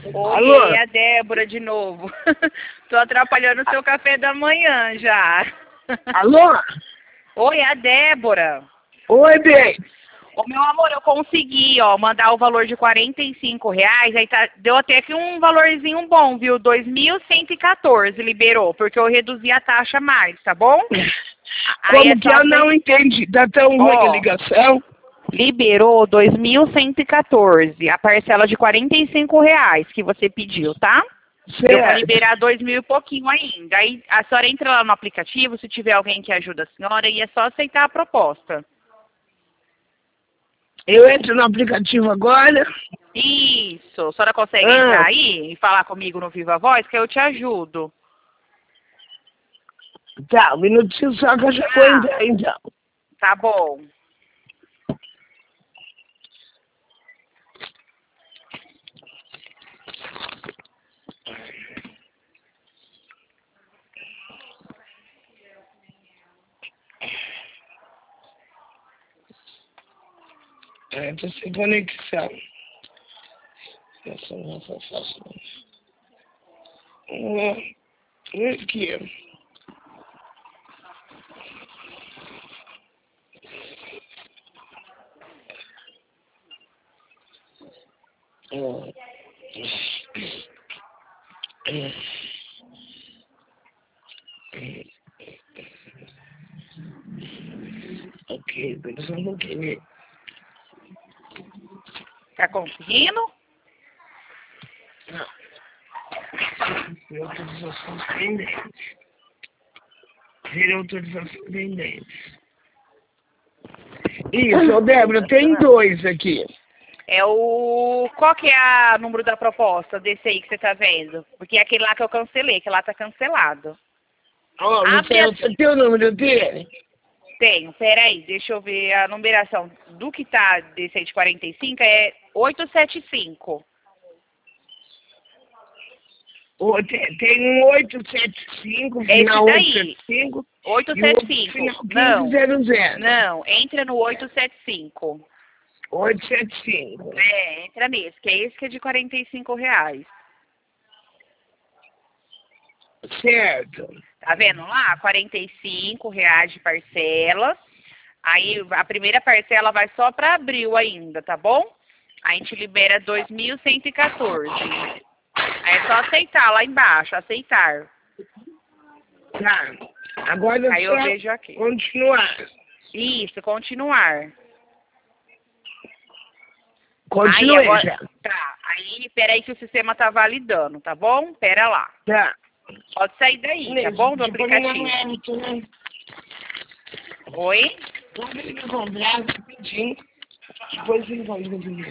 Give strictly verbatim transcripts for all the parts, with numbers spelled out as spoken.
Oi, Alô? é a Débora de novo. Tô atrapalhando o seu café da manhã já. Alô? Oi, é a Débora. Oi, bem. Ô, meu amor, eu consegui, ó, mandar o valor de quarenta e cinco reais, aí tá, deu até que um valorzinho bom, viu? dois mil cento e quatorze liberou, porque eu reduzi a taxa mais, tá bom? Aí Como é que só eu não você... entendi? Tá tão ruim a Ó, ligação? liberou dois mil cento e quatorze, a parcela de quarenta e cinco reais que você pediu, tá? Deu para Certo. liberar dois mil e pouquinho ainda. Aí a senhora entra lá no aplicativo, se tiver alguém que ajuda a senhora, e é só aceitar a proposta. Eu entro no aplicativo agora. Isso. A senhora consegue Ah, entrar aí e falar comigo no Viva Voz, que eu te ajudo. tá, um minutinho só que eu já vou Ah, entrar então. tá bom. Entra sem conexão. Essa não foi fácil. Hum, Aqui. Hum. Hum. Ok, beleza, um pouquinho. Tá conseguindo? Não. Ver autorizações pendentes. Ver autorizações pendentes. Isso, ô Débora, tem dois aqui. É o... Qual que é o número da proposta desse aí que você tá vendo? Porque é aquele lá que eu cancelei, que lá tá cancelado. Ó, Abre a... você, você tem o número dele? Tenho, peraí, deixa eu ver a numeração do que tá desse aí de quarenta e cinco, é oitocentos e setenta e cinco. Ô, tem, tem um oitocentos e setenta e cinco, É esse final daí, oitocentos e setenta e cinco, e o outro oitocentos e setenta e cinco. final Não, quinze zero zero. não, entra no oitocentos e setenta e cinco. oitocentos e setenta e cinco. É, entra nesse, que é esse que é de quarenta e cinco reais. Certo. Tá vendo lá? quarenta e cinco reais de parcela. Aí a primeira parcela vai só para abril ainda, tá bom? A gente libera dois mil cento e quatorze. Aí é só aceitar lá embaixo, aceitar. Tá. Agora Aí eu só vejo aqui. continuar. Isso, continuar. Aí Continuei agora, já. tá. Aí, peraí que o sistema tá validando, tá bom? Pera lá. Tá. Pode sair daí, tá bom? Do Tipo, não aplicativo. é muito, né? Oi? Quando ele comprar, rapidinho. Depois ele vai resolver.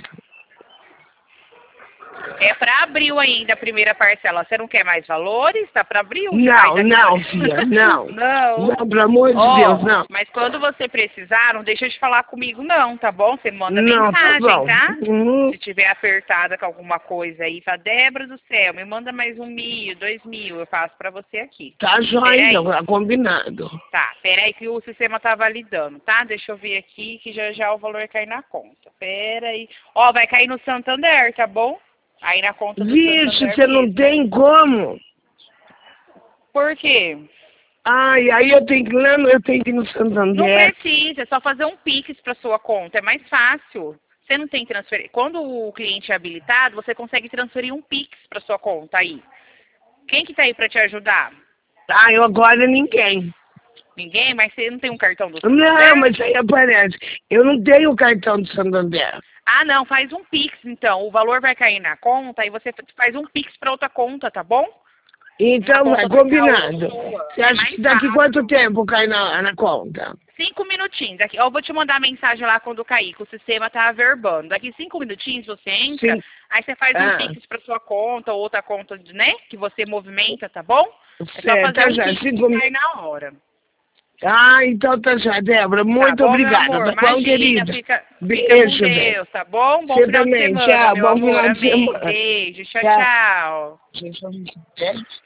É para abril ainda a primeira parcela. Você não quer mais valores? Tá para abril já. Não, Aí daqui não, pra- filha, não. Não. Não, pelo amor de Ó, Deus, não. mas quando você precisar, não deixa de falar comigo não, tá bom? Você manda Não, tá mensagem, bom. tá? Uhum. Se tiver apertada com alguma coisa aí, fala, Débora do céu, me manda mais um mil, dois mil, eu faço pra você aqui. Tá jóia, Peraí. então, tá combinado. Tá, peraí que o sistema tá validando, tá? Deixa eu ver aqui que já já o valor cai na conta. Peraí. Ó, vai cair no Santander, tá bom? Aí na conta do Vixe, Santander você não mesmo. tem como. Por quê? Ai, aí eu tenho que ir lá, no- eu tenho que ir no Não Santander. precisa, é só fazer um Pix para sua conta, é mais fácil. Você não tem transferência. Quando o cliente é habilitado, você consegue transferir um Pix para sua conta aí. Quem que tá aí para te ajudar? Ah, eu agora ninguém. Ninguém? Mas você não tem um cartão do Não, Santander? mas aí aparece. Eu não tenho o cartão do Santander. Ah, não, faz um Pix então. O valor vai cair na conta e você faz um Pix para outra conta, tá bom? Então Na vai, conta social combinado. sua. Você É acha que mais daqui fácil. quanto tempo cai na, na conta? Cinco minutinhos. Aqui, eu vou te mandar mensagem lá quando cair, que o sistema tá averbando. Daqui cinco minutinhos você entra, Sim. aí você faz um Ah, Pix para sua conta ou outra conta, né? Que você movimenta, tá bom? É só certo, fazer tá um já. Pix Cinco... e sai na hora. Ah, então tá já, Débora. Tá Muito bom, meu obrigada. amor? Tá bom, Imagina, querida? fica, fica com Beijo, bem. Deus, tá bom? Bom Você final de também. semana, Tchau. meu Bom amor. final de Amém. semana. Beijo. Tchau, Tchau. tchau. Gente, vamos-